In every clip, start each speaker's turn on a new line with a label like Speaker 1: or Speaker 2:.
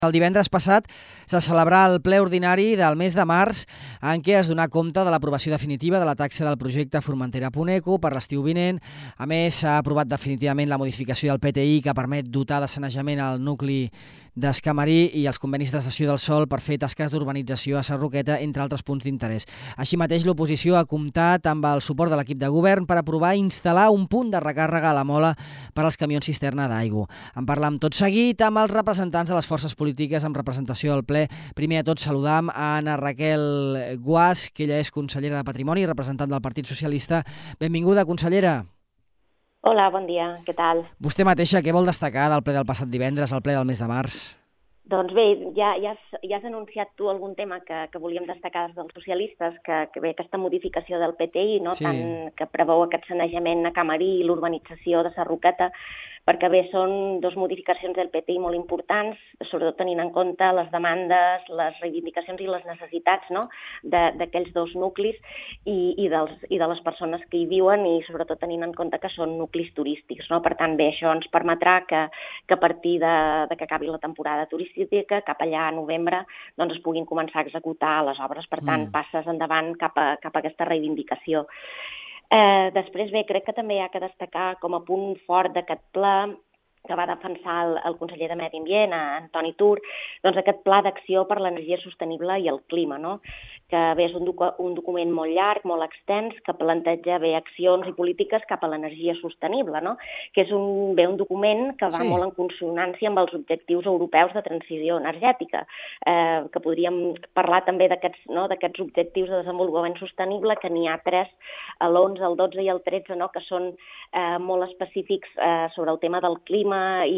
Speaker 1: El divendres passat se celebrà el ple ordinari del mes de març en què es donà compte de l'aprovació definitiva de la taxa del projecte Formentera-Puneco per l'estiu vinent. A més, s'ha aprovat definitivament la modificació del PTI que permet dotar de sanejament al nucli d'Escamarí i els convenis de cessió del sòl per fer tasques d'urbanització a Sarroqueta, entre altres punts d'interès. Així mateix, l'oposició ha comptat amb el suport de l'equip de govern per aprovar instal·lar un punt de recàrrega a la Mola per als camions cisterna d'aigua. En parlam tot seguit amb els representants de les forces polítiques amb representació al ple. Primer de tot saludam a Ana Raquel Guas, que ella és consellera de Patrimoni i representant del Partit Socialista. Benvinguda, consellera.
Speaker 2: Hola, bon dia, què tal?
Speaker 1: Vostè mateixa, què vol destacar del ple del passat divendres, al ple del mes de març?
Speaker 2: Doncs bé, ja has anunciat tu algun tema que volíem destacar des dels socialistes, que bé, aquesta modificació del PTI, no?
Speaker 1: Sí.
Speaker 2: Tant que preveu aquest sanejament a Camarí i l'urbanització de Sarroqueta, perquè bé, són dues modificacions del PTI molt importants, sobretot tenint en compte les demandes, les reivindicacions i les necessitats, no? d'aquells dos nuclis i de les persones que hi viuen i sobretot tenint en compte que són nuclis turístics, no? Per tant, bé, això ens permetrà que a partir de que acabi la temporada turística, cap allà a novembre, doncs es puguin començar a executar les obres. Per tant, passes endavant cap a aquesta reivindicació. Després, bé, crec que també hi ha que destacar com a punt fort d'aquest ple que va defensar el conseller de Medi Ambient, Antoni Tur, doncs aquest pla d'acció per l'energia sostenible i el clima, no? Que bé, és un document molt llarg, molt extens, que planteja bé accions i polítiques cap a l'energia sostenible, no? Que és un document que va molt en consonància amb els objectius europeus de transició energètica, que podríem parlar també d'aquests objectius de desenvolupament sostenible, que n'hi ha 3, l'11, el 12 i el 13, no? Que són molt específics sobre el tema del clima i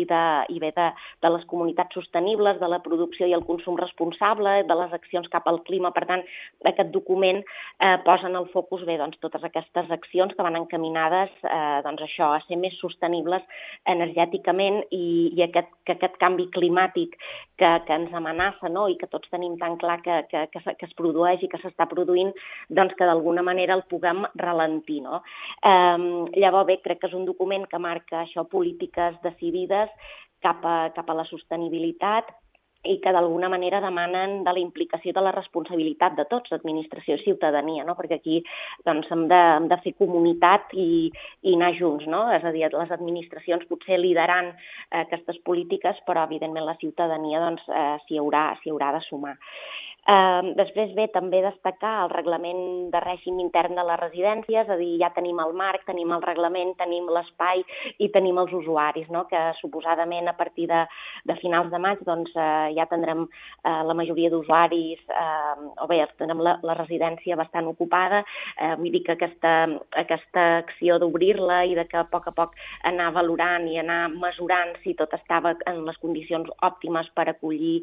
Speaker 2: de les comunitats sostenibles, de la producció i el consum responsable, de les accions cap al clima. Per tant, aquest document posa en el focus totes aquestes accions que van encaminades a ser més sostenibles energèticament i que aquest canvi climàtic que ens amenaça, no? I que tots tenim tan clar que es produeix i que s'està produint, doncs que d'alguna manera el puguem ralentir, no? Llavors, bé, crec que és un document que marca això, polítiques decidides cap a la sostenibilitat i que d'alguna manera demanen de la implicació de la responsabilitat de tots, administració i ciutadania, no? Perquè aquí doncs, hem de fer comunitat i anar junts, no? És a dir, les administracions potser liderant aquestes polítiques, però evidentment la ciutadania doncs, s'hi haurà de sumar. Després, bé, també destacar el reglament de règim intern de les residències, és a dir, ja tenim el marc, tenim el reglament, tenim l'espai i tenim els usuaris, no? Que suposadament a partir de finals de maig doncs, ja tindrem la majoria d'usuaris, o bé, tindrem la residència bastant ocupada, vull dir que aquesta acció d'obrir-la i de que a poc anar valorant i anar mesurant si tot estava en les condicions òptimes per acollir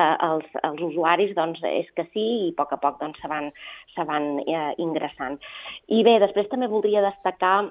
Speaker 2: els usuaris, doncs és que sí, i a poc doncs, se van ingressant. I bé, després també voldria destacar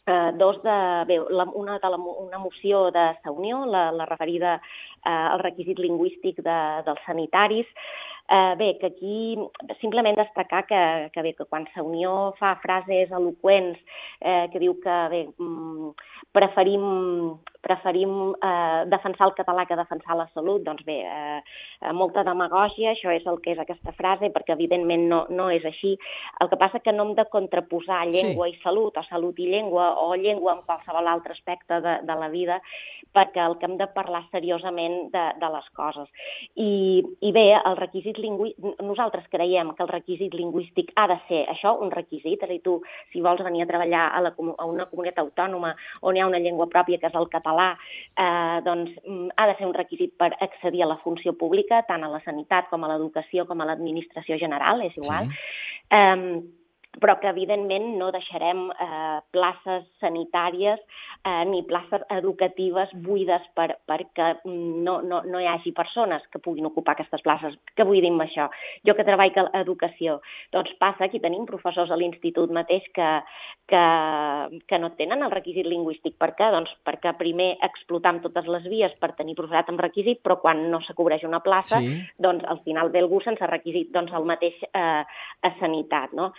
Speaker 2: una moció de Sa Unió, la referida al requisit lingüístic dels sanitaris. Bé, que aquí simplement destacar que quan Sa Unió fa frases eloqüents que diu que bé, preferim defensar el català que defensar la salut, doncs bé, molta demagògia, això és el que és aquesta frase, perquè evidentment no és així. El que passa que no hem de contraposar llengua i salut, o salut i llengua, o llengua en qualsevol altre aspecte de la vida, perquè el que hem de parlar seriosament de les coses. I bé, el requisit lingüístic, nosaltres creiem que el requisit lingüístic ha de ser això, un requisit, és a dir, tu, si vols venir a treballar a una comunitat autònoma on hi ha una llengua pròpia, que és el català, doncs ha de ser un requisit per accedir a la funció pública, tant a la sanitat com a l'educació com a l'administració general, és igual. Però que evidentment no deixarem places sanitàries ni places educatives buides perquè no hi hagi persones que puguin ocupar aquestes places. Què vull dir amb això? Jo que treballo a educació, doncs passa, aquí tenim professors a l'institut mateix que no tenen el requisit lingüístic. Per què? Doncs perquè primer explotam totes les vies per tenir professorat amb requisit, però quan no s'acobreix una plaça, doncs al final ve algú sense requisit, doncs el mateix a sanitat, no?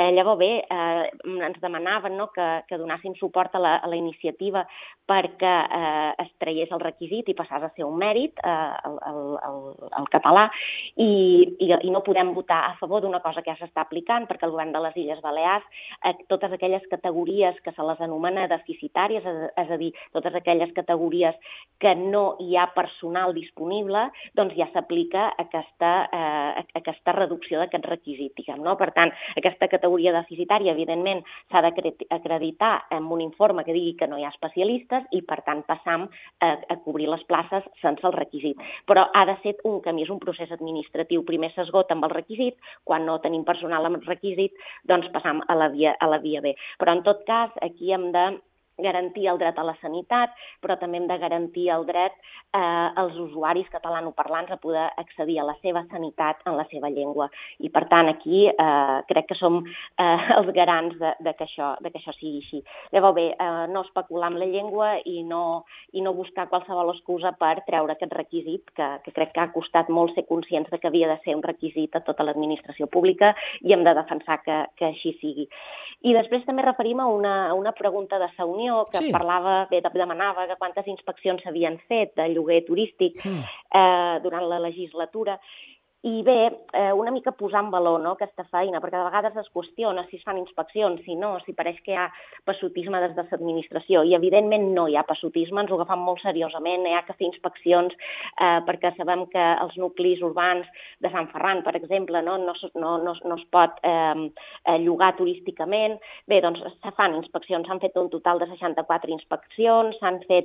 Speaker 2: Llavors bé, ens demanaven que donàssim suport a la iniciativa perquè es traiés el requisit i passés a ser un mèrit, el català, i no podem votar a favor d'una cosa que ja s'està aplicant perquè el govern de les Illes Balears, totes aquelles categories que se les anomena deficitàries, és a dir, totes aquelles categories que no hi ha personal disponible, doncs ja s'aplica aquesta reducció d'aquest requisit, diguem, no? Per tant, aquesta categoria deficitària, evidentment, s'ha d'acreditar amb un informe que digui que no hi ha especialistes i, per tant, passam a cobrir les places sense el requisit. Però ha de ser un camí, és un procés administratiu. Primer s'esgota amb el requisit, quan no tenim personal amb el requisit, doncs passam a la via B. Però, en tot cas, aquí hem de garantir el dret a la sanitat, però també hem de garantir el dret als usuaris catalanoparlants a poder accedir a la seva sanitat en la seva llengua. I, per tant, aquí crec que som els garants de que això sigui així. Llavors, bé, no especular amb la llengua i no buscar qualsevol excusa per treure aquest requisit, que crec que ha costat molt ser conscients de que havia de ser un requisit a tota l'administració pública i hem de defensar que així sigui. I després també referim a una pregunta de Saunió, que parlava, demanava que quantes inspeccions s'havien fet de lloguer turístic durant la legislatura. I bé, una mica posar en valor aquesta feina, perquè de vegades es qüestiona si es fan inspeccions, si no, si pareix que hi ha passotisme des de l'administració. I evidentment no hi ha passotisme, ens ho agafem molt seriosament, hi ha que fer inspeccions perquè sabem que els nuclis urbans de Sant Ferran, per exemple, no es pot llogar turísticament. Bé, doncs se fan inspeccions, s'han fet un total de 64 inspeccions, s'han fet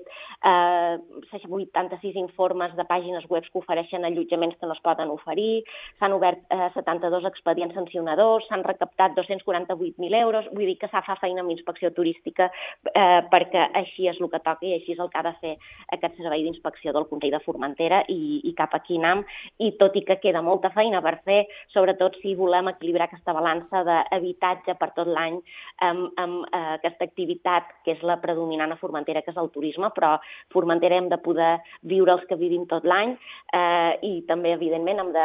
Speaker 2: 86 informes de pàgines web que ofereixen allotjaments que no es poden oferir, s'han obert 72 expedients sancionadors, s'han recaptat 248.000 euros, vull dir que s'ha fet feina amb inspecció turística perquè així és el que toca i així és el que ha de fer aquest servei d'inspecció del Consell de Formentera i cap aquí anem, i tot i que queda molta feina per fer, sobretot si volem equilibrar aquesta balança d'habitatge per tot l'any amb aquesta activitat que és la predominant a Formentera, que és el turisme, però a Formentera hem de poder viure els que vivim tot l'any i també, evidentment, hem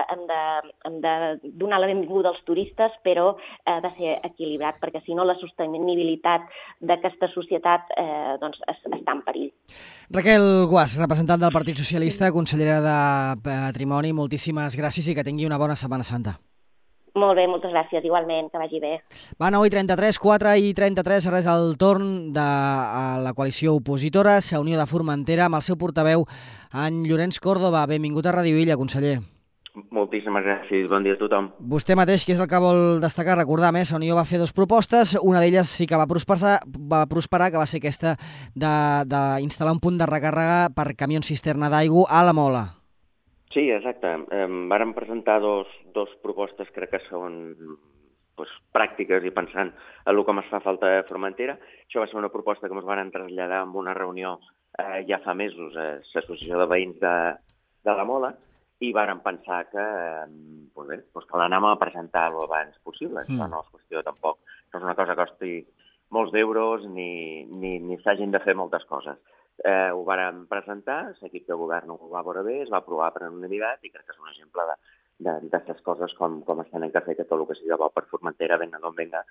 Speaker 2: de donar la benvinguda als turistes, però ha de ser equilibrat, perquè si no la sostenibilitat d'aquesta societat està en perill.
Speaker 1: Raquel Guas, representant del Partit Socialista, consellera de Patrimoni, moltíssimes gràcies i que tingui una bona Setmana Santa.
Speaker 2: Molt bé, moltes gràcies, igualment, que vagi bé.
Speaker 1: Va, 9:33, 4:33, ara és el torn de la coalició opositora, Unió de Formentera, amb el seu portaveu, en Llorenç Córdoba. Benvingut a Radio Illa, conseller.
Speaker 3: Moltíssimes gràcies, bon dia a tothom.
Speaker 1: Vostè mateix, que és el que vol destacar, recordar més, Unió va fer 2 propostes, una d'elles sí que va prosperar, que va ser aquesta d'instal·lar un punt de recàrrega per camions cisterna d'aigua a la Mola.
Speaker 3: Sí, exacte. Vàrem presentar dos propostes, crec que són pràctiques i pensant en el que ens fa falta a Formentera. Això va ser una proposta que ens varen traslladar en una reunió ja fa mesos a l'Associació de Veïns de la Mola, i vàrem pensar que l'anàvem a presentar el abans possible. Això no és qüestió tampoc, no és una cosa que costi molts d'euros ni s'hagin de fer moltes coses. Ho vàrem presentar, l'equip de govern ho va veure bé, es va aprovar per unanimitat i crec que és un exemple d'aquestes coses com es tenen que fer, que tot el que sigui bo per Formentera, venga d'on venga,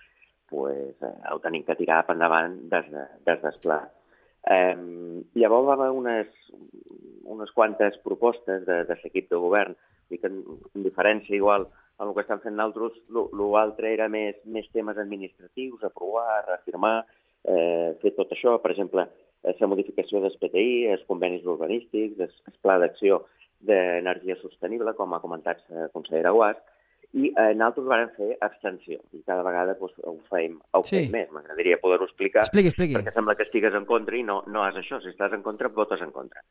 Speaker 3: ho tenim que tirar per endavant des del pla. Llavors va haver unes quantes propostes de l'equip de govern, i que en diferència igual amb el que estan fent nosaltres, l'altre era més temes administratius, aprovar, reafirmar, fer tot això, per exemple, la modificació del PTI, els convenis urbanístics, el pla d'acció d'energia sostenible, com ha comentat la consellera Guas, i nosaltres vam fer abstenció, i cada vegada ho feim més. M'agradaria poder-ho explicar, perquè sembla que estigues en contra i no és això. Si estàs en contra, votes en contra.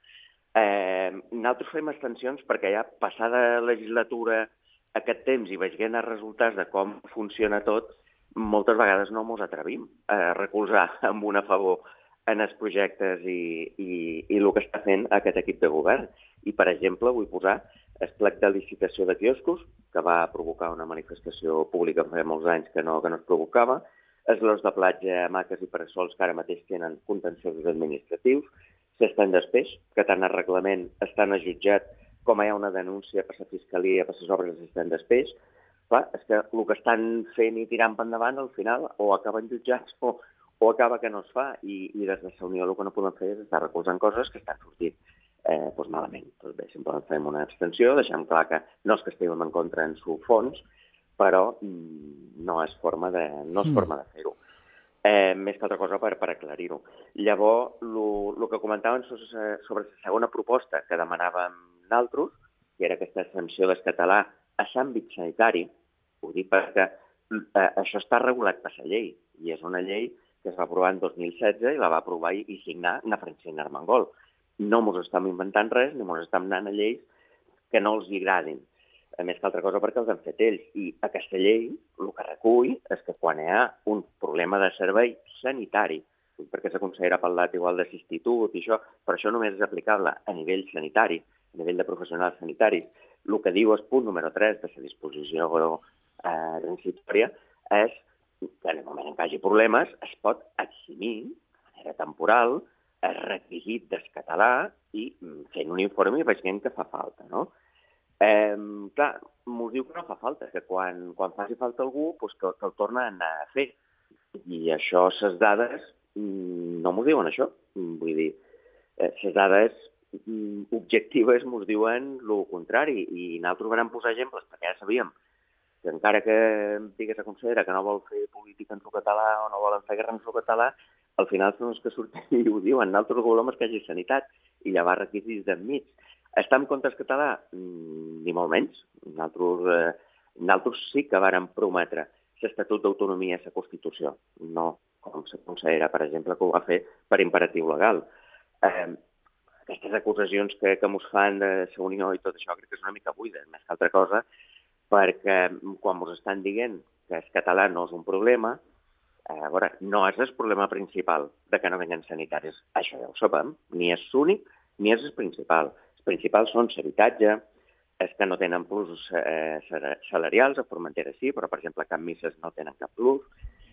Speaker 3: Nosaltres fem abstencions perquè ja passada legislatura aquest temps i veient els resultats de com funciona tot, moltes vegades no ens atrevim a recolzar amb un a favor en els projectes i el que està fent aquest equip de govern. I, per exemple, vull posar el plec de licitació de quioscos, que va provocar una manifestació pública fa molts anys que no es provocava, els lots de platja, hamaques i parasols que ara mateix tenen contenciosos administratius, s'estan després, que tant el reglament estan a jutjat com hi ha una denúncia per la Fiscalia per les obres s'estan després, clar, és que el que estan fent i tirant per endavant, al final, o acaben jutjats o acaba que no es fa. I des de la Unió el que no podem fer és estar recolzant coses que estan sortint malament. Doncs bé, simplement fem una abstenció, deixem clar que no és que estiguem en contra en su fons, però no és forma de fer-ho. Més que altra cosa per aclarir-ho. Llavors, el que comentàvem sobre la segona proposta que demanàvem nosaltres, que era aquesta sanció del català a l'àmbit sanitari, ho dic perquè això està regulat per la llei, i és una llei que es va aprovar en 2016 i la va aprovar i signar na Francina Armengol. No ens estem inventant res, ni ens estem anant a lleis que no els agradin. Més que altra cosa perquè els han fet ells. I aquesta llei el que recull és que quan hi ha un problema de servei sanitari, perquè la consellera ha parlat igual de l'institut i això, però això només és aplicable a nivell sanitari, a nivell de professionals sanitaris. El que diu el punt número 3 de la disposició transitòria és que en el moment en què hi hagi problemes es pot eximir de manera temporal el requisit del català i fent un informe i veient que fa falta, no? Clar, m'ho diu que no fa falta, que quan faci falta algú, doncs que el torna a anar a fer. I això, les dades, no m'ho diuen això. Vull dir, les dades objectives m'ho diuen el contrari. I nosaltres vam posar exemples, perquè ja sabíem que encara que digués la consellera que no vol fer política en el català o no volen fer guerra en el català, al final són els que surten i ho diuen. Nosaltres volem que hi hagi sanitat i llevar requisits d'enmig. Està en contra del català? Ni molt menys. Nosaltres sí que vàrem prometre l'Estatut d'Autonomia i la Constitució. No com la consellera, per exemple, que ho va fer per imperatiu legal. Aquestes acusacions que ens fan de la Unió i tot això crec que és una mica buida, més que altra cosa, perquè quan ens estan dient que el català no és un problema, a veure, no és el problema principal de que no venen sanitaris. Això ja ho sabem. Ni és l'únic ni és el principal. Els principals són l'habitatge, és que no tenen plus salarials, a Formentera sí, però, per exemple, a Can Misses no tenen cap plus,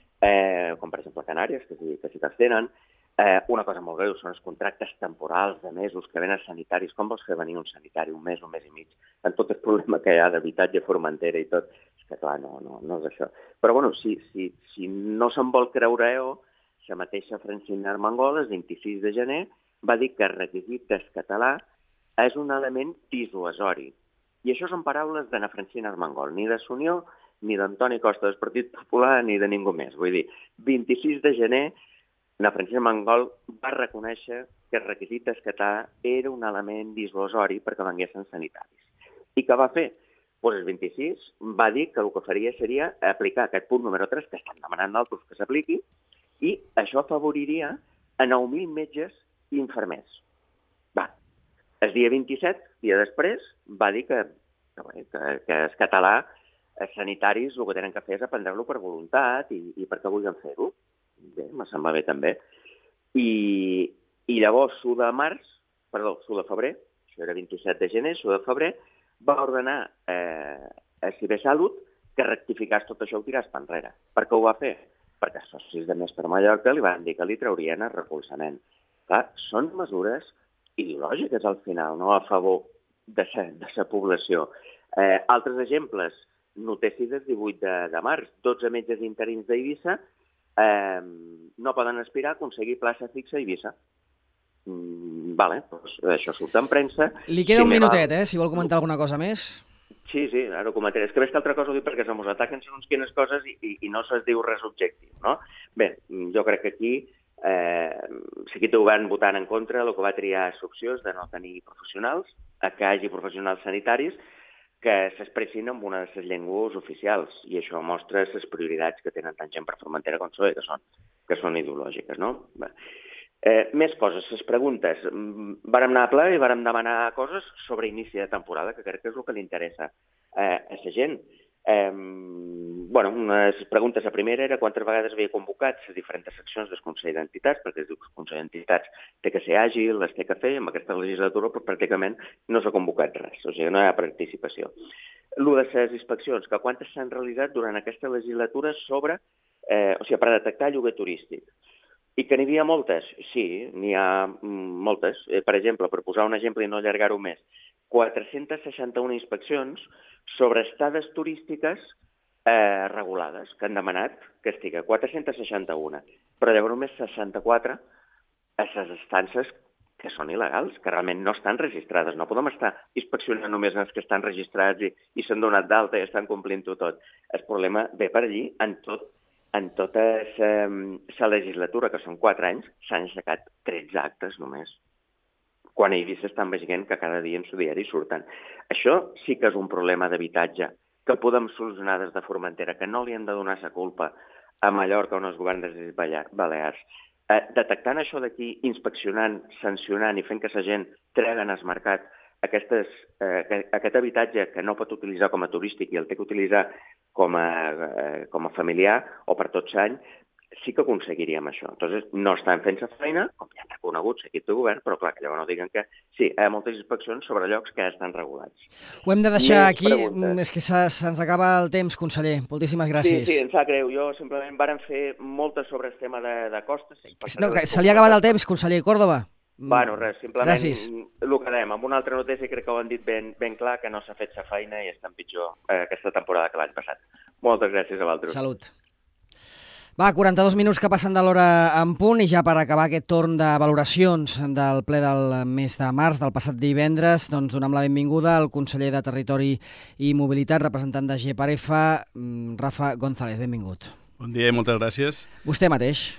Speaker 3: com, per exemple, a Canàries, que sí que els tenen. Una cosa molt greu són els contractes temporals de mesos que venen sanitaris. Com vols fer venir un sanitari un mes i mig, en tot el problema que hi ha d'habitatge a Formentera i tot? És que, clar, no és això. Però, bueno, si no se'n vol creure la mateixa Francina Armengol, el 26 de gener, va dir que el requisit del català és un element dissuasori. I això són paraules d'Anna Francina Armengol, ni de Sunió, ni d'Antoni Costa del Partit Popular, ni de ningú més. Vull dir, 26 de gener, Anna Francina Armengol va reconèixer que el requisit del català era un element dissuasori perquè venguessin sanitaris. I què va fer? Doncs el 26 va dir que el que faria seria aplicar aquest punt número 3 que estan demanant altres que s'apliqui i això afavoriria a 9.000 metges i infermers. El dia 27, dia després, va dir que el català, els sanitaris, el que tenen que fer és aprendre-lo per voluntat i perquè vulguin fer-ho. Bé, me sembla bé també. I llavors, l'1 de febrer, això era 27 de gener, l'1 de febrer, va ordenar a Cibesalut que rectificàs tot això, ho tiràs per enrere. Per què ho va fer? Perquè els socis de Més per Mallorca li van dir que li traurien el recolzament. Clar, són mesures ideològiques al final, no a favor de la població. Altres exemples, notícies del 18 de març, 12 metges interins d'Eivissa no poden aspirar a aconseguir plaça fixa a Eivissa. Vale, doncs això surt en premsa.
Speaker 1: Li queda un minutet, si vol comentar alguna cosa més.
Speaker 3: Sí, ara ho comentaré. És que més que altra cosa ho dic perquè se mos ataquen segons quines coses i no se'ls diu res objectiu, no? Bé, jo crec que aquí l'equip de govern votant en contra, el que va triar l'opció és de no tenir professionals, que hi hagi professionals sanitaris que s'expressin en una de les llengües oficials, i això mostra les prioritats que tenen tant gent per Formentera com PSOE, que són ideològiques, no? Més coses, les preguntes. Vàrem anar a ple i vàrem demanar coses sobre inici de temporada, que crec que és el que li interessa a la gent. Unes preguntes, la primera era quantes vegades havia convocat les diferents seccions del Consell d'Entitats, perquè es diu que el Consell d'Entitats té que ser àgil, les té que fer, i en aquesta legislatura pràcticament no s'ha convocat res, o sigui, no hi ha participació. El de les inspeccions, que quantes s'han realitzat durant aquesta legislatura per detectar lloguer turístic. I que n'hi havia moltes? Sí, n'hi ha moltes. Per exemple, per posar un exemple i no allargar-ho més, 461 inspeccions sobre estades turístiques regulades, que han demanat que estigui 461, però llavors només 64 a les estances que són il·legals, que realment no estan registrades. No podem estar inspeccionant només els que estan registrats i s'han donat d'alta i estan complint-ho tot. El problema ve per allí en tota la legislatura, que són 4 anys, s'han aixecat 13 actes només, quan a Eivissa estan veient que cada dia en su diari surten. Això sí que és un problema d'habitatge que podem solucionar des de Formentera, que no li hem de donar la culpa a Mallorca o als governs de les Balears. Detectant això d'aquí, inspeccionant, sancionant i fent que la gent tregui al mercat aquest habitatge que no pot utilitzar com a turístic i el té que utilitzar com a familiar o per tot l'any, sí que aconseguiríem això. Entonces, no estan fent la feina, com ja està conegut l'equip de govern, però clar, que llavors no diguen que sí, hi ha moltes inspeccions sobre llocs que ja estan regulats.
Speaker 1: Ho hem de deixar aquí, és que se'ns acaba el temps, conseller. Moltíssimes gràcies.
Speaker 3: Sí, em sap greu. Jo simplement vàrem fer moltes sobre el tema de costes.
Speaker 1: No, se li ha acabat el temps, conseller Córdoba.
Speaker 3: Bueno, res, simplement
Speaker 1: gràcies.
Speaker 3: El que dèiem, amb una altra notícia crec que ho han dit ben clar, que no s'ha fet la feina i estan pitjor aquesta temporada que l'any passat. Moltes gràcies a vosaltres.
Speaker 1: Salut. Va, 42 minuts que passen de l'hora en punt i ja per acabar aquest torn de valoracions del ple del mes de març, del passat divendres, doncs donem la benvinguda al conseller de Territori i Mobilitat, representant de GEPAREF, Rafa González. Benvingut.
Speaker 4: Bon dia i moltes gràcies.
Speaker 1: Vostè mateix.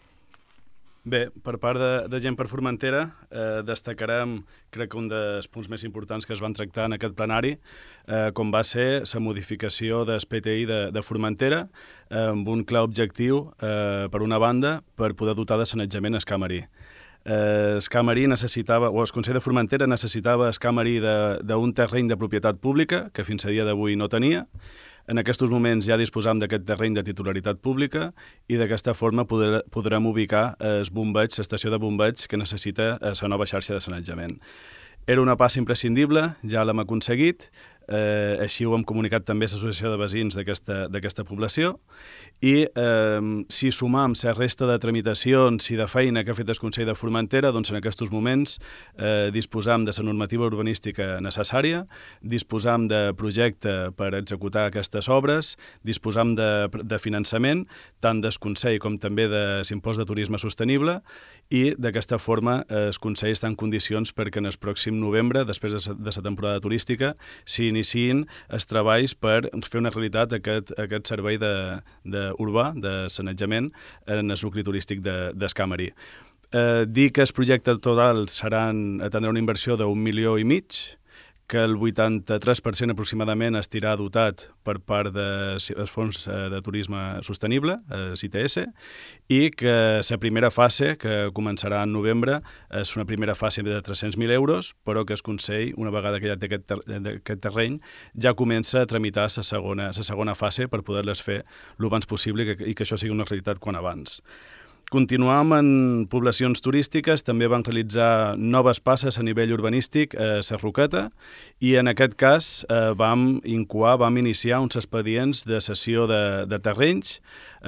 Speaker 4: Bé, per part de Gent per Formentera, destacarem, crec que un dels punts més importants que es van tractar en aquest plenari, com va ser la modificació del PTI de Formentera, amb un clar objectiu, per una banda, per poder dotar de sanejament el Camarí. El Consell de Formentera necessitava el Camarí d'un terreny de propietat pública, que fins a dia d'avui no tenia. En aquests moments ja disposam d'aquest terreny de titularitat pública i d'aquesta forma podrem ubicar l'estació de bombeig que necessita la nova xarxa de sanejament. Era una passa imprescindible, ja l'hem aconseguit, així ho hem comunicat també a l'Associació de Veïns d'aquesta població, i si sumam la resta de tramitacions i de feina que ha fet el Consell de Formentera, doncs en aquests moments disposam de la normativa urbanística necessària, disposam de projecte per executar aquestes obres, disposam de finançament, tant del Consell com també de l'impost de turisme sostenible, i d'aquesta forma el Consell està en condicions perquè en el pròxim novembre, després de la temporada turística, s'iniciïn els treballs per fer una realitat aquest servei urbà de sanejament en el nucli turístic d'Escamarí. Dir que el projecte total tindrà una inversió d'1,5 milions, que el 83% aproximadament estirà dotat per part dels Fons de Turisme Sostenible, CITS, i que la primera fase, que començarà en novembre, és una primera fase de 300.000 euros, però que el Consell, una vegada que ja té aquest terreny, ja comença a tramitar la segona fase per poder-les fer el abans possible i que això sigui una realitat quan abans. Continuam en poblacions turístiques, també van realitzar noves passes a nivell urbanístic a la Roqueta i en aquest cas vam iniciar uns expedients de cessió de terrenys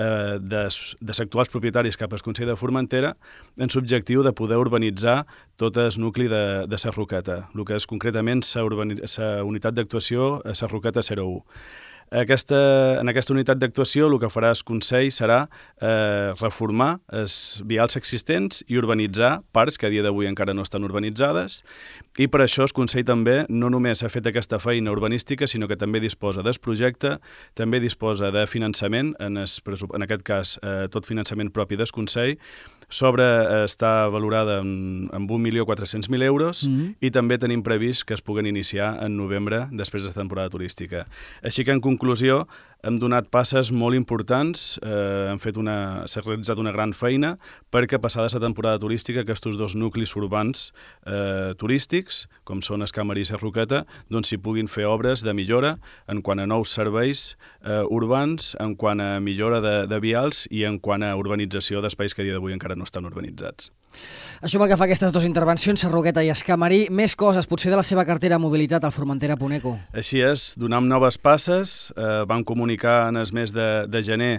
Speaker 4: dels actuals propietaris cap al Consell de Formentera en l'objectiu de poder urbanitzar tot el nucli de la Roqueta, el que és concretament la unitat d'actuació a la Roqueta 01. En aquesta unitat d'actuació el que farà el Consell serà reformar els vials existents i urbanitzar parts que a dia d'avui encara no estan urbanitzades, i per això el Consell també no només ha fet aquesta feina urbanística, sinó que també disposa del projecte, també disposa de finançament, en aquest cas tot finançament propi del Consell, està valorada amb 1.400.000 euros i també tenim previst que es puguen iniciar en novembre després de la temporada turística. Així que en conclusió hem donat passes molt importants, s'ha realitzat una gran feina perquè passada la temporada turística aquests dos nuclis urbans turístics, com són Escamarí i la Roqueta, doncs s'hi puguin fer obres de millora en quant a nous serveis urbans, en quant a millora de vials i en quant a urbanització d'espais que a dia d'avui encara no estan urbanitzats.
Speaker 1: Això pel que fa a aquestes dues intervencions, la Roqueta i Escamarí. Més coses, potser de la seva cartera de mobilitat al Formentera Puneco.
Speaker 4: Així és, donam noves passes, vam comunicar en el mes de gener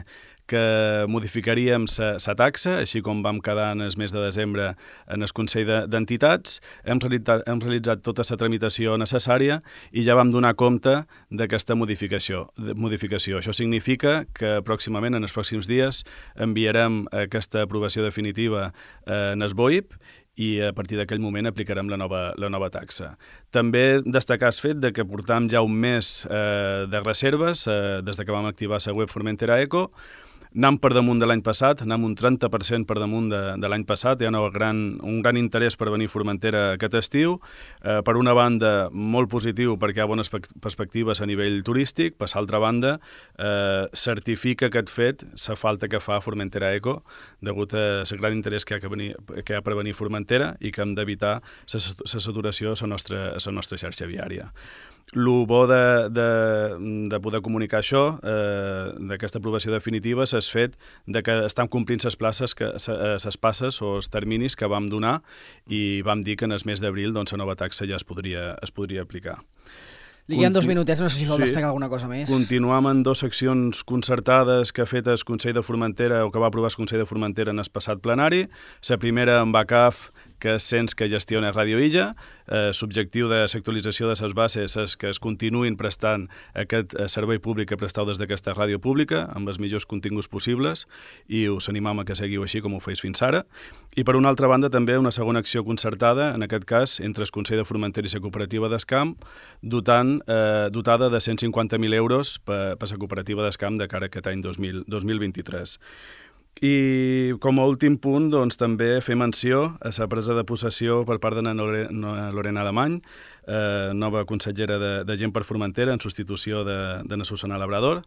Speaker 4: que modificaríem la taxa, així com vam quedar en el mes de desembre en el Consell d'Entitats. Hem realitzat tota la tramitació necessària i ja vam donar compte d'aquesta modificació. Això significa que pròximament, en els pròxims dies, enviarem aquesta aprovació definitiva en el BOIP i a partir d'aquell moment aplicarem la nova taxa. També destacar el fet que portam ja un mes de reserves des que vam activar la web Formentera Eco. Anem per damunt de l'any passat, anem un 30% per damunt de l'any passat, hi ha un gran interès per venir a Formentera aquest estiu. Per una banda, molt positiu perquè hi ha bones perspectives a nivell turístic, per l'altra banda, certifica aquest fet la falta que fa Formentera Eco, degut a el gran interès que hi ha per venir a Formentera i que hem d'evitar la saturació a la nostra xarxa viària. El bo de poder comunicar això, d'aquesta aprovació definitiva, és el fet que estem complint les passes o els terminis que vam donar i vam dir que en el mes d'abril la nova taxa ja es podria aplicar.
Speaker 1: Li queden 2 minutets, no sé si vol destacar alguna cosa més.
Speaker 4: Continuam en 2 seccions concertades que ha fet el Consell de Formentera o que va aprovar el Consell de Formentera en el passat plenari. La primera amb ACAF, que és cens que gestiona Ràdio Illa. L'objectiu de l'actualització de les bases és que es continuïn prestant aquest servei públic que presteu des d'aquesta ràdio pública amb els millors continguts possibles i us animam a que seguiu així com ho feis fins ara. I per una altra banda també una segona acció concertada, en aquest cas entre el Consell de Formentera i la cooperativa d'Escamp, dotada de 150.000 euros per la cooperativa d'Escamp de cara a aquest any 2023. I com a últim punt, doncs, també fer menció a la presa de possessió per part de Lorena Alemany, nova consellera de Gent per Formentera, en substitució de Susana Labrador.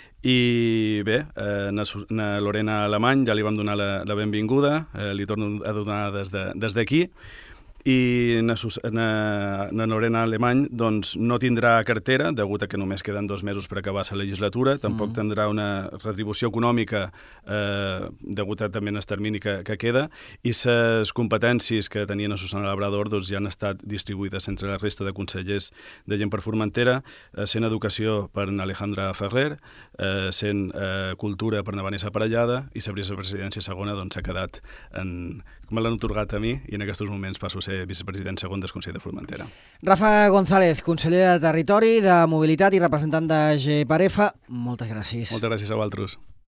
Speaker 4: I bé, a Lorena Alemany ja li vam donar la benvinguda, li torno a donar des d'aquí. I na Lorena Alemany doncs, no tindrà cartera, degut a que només queden 2 mesos per acabar la legislatura, tampoc tindrà una retribució econòmica degut a també el termini que queda, i les competències que tenien a Susana Labrador doncs, ja han estat distribuïdes entre la resta de consellers de Gent per Formentera, sent Educació per Alejandra Ferrer, sent Cultura per Vanessa Parellada, i la vicepresidència segona s'ha quedat me l'han atorgat a mi i en aquests moments passo a ser vicepresident segon del Consell de Formentera.
Speaker 1: Rafa González, conseller de Territori, de Mobilitat i representant de GPAREFA, moltes gràcies.
Speaker 4: Moltes gràcies a vosaltres.